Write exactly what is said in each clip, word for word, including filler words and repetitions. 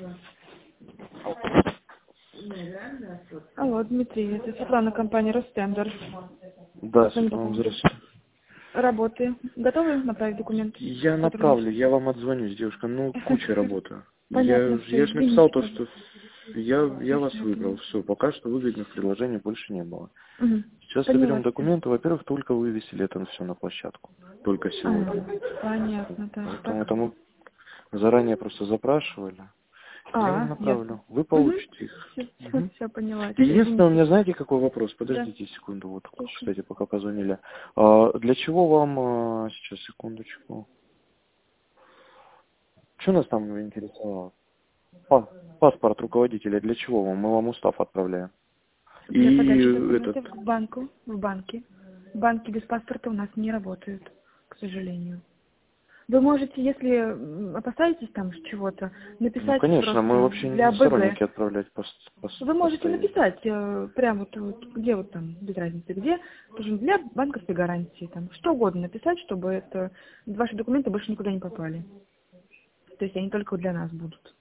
Алло, Дмитрий, это Светлана, компания Ростендер. Да, Светлана, здравствуйте. Работы. Готовы направить документы? Я направлю, я вам отзвонюсь, девушка. Ну, куча работы. Я, Понятно, все, я же написал то, извините. что я, я вас выбрал. Все, пока что выгодных предложений больше не было. Угу. Сейчас Поняла. соберем документы. Во-первых, только вывесили это все на площадку. Только сегодня. А, понятно, да. Поэтому Так. это мы заранее просто запрашивали. Я вам А, ясно. направлю. Вы Угу. получите их. Все, Мгм. все поняла. И Всё, единственное, у извините. меня, знаете, какой вопрос? Да. Подождите секунду, вот, Слушай. кстати, пока позвонили. А, для чего вам, а, сейчас, секундочку. Что нас там интересовало? Па- паспорт руководителя, для чего вам? Мы вам устав отправляем. Для И подачи этот, документов в банку, в банке. Банки без паспорта у нас не работают, к сожалению. Вы можете, если м, опасаетесь там чего-то, ну, написать конечно, мы просто вообще для не БЗ. сторонники отправлять по, по, Вы можете постоянно. написать э, прямо вот, вот где вот там, без разницы где, скажем, для банковской гарантии, там, что угодно написать, чтобы это ваши документы больше никуда не попали. То есть они только для нас будут.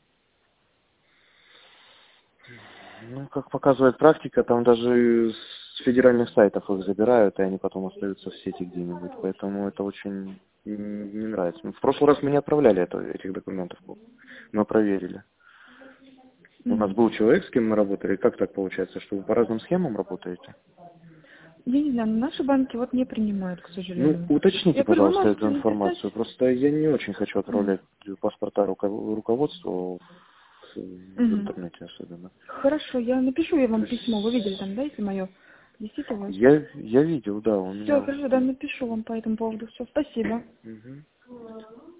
Ну, как показывает практика, там даже с федеральных сайтов их забирают, и они потом остаются в сети где-нибудь. Поэтому это очень не не нравится. В прошлый раз мы не отправляли это, этих документов, мы проверили. У нас Мгм. был человек, с кем мы работали. Как так получается, что вы по разным схемам работаете? Я не знаю, но наши банки вот не принимают, к Ну, сожалению. уточните, Я говорю, вы пожалуйста, можете эту написать. информацию. Просто я не очень хочу Мгм. отправлять паспорта руко- руководству в, в Мгм. интернете особенно. Хорошо, я напишу я То вам письмо. Вы видели есть там, да, если мое? Действительно? я, я видел, да, у Все, меня. хорошо, да, напишу вам по этому поводу. Все, спасибо. Мгм.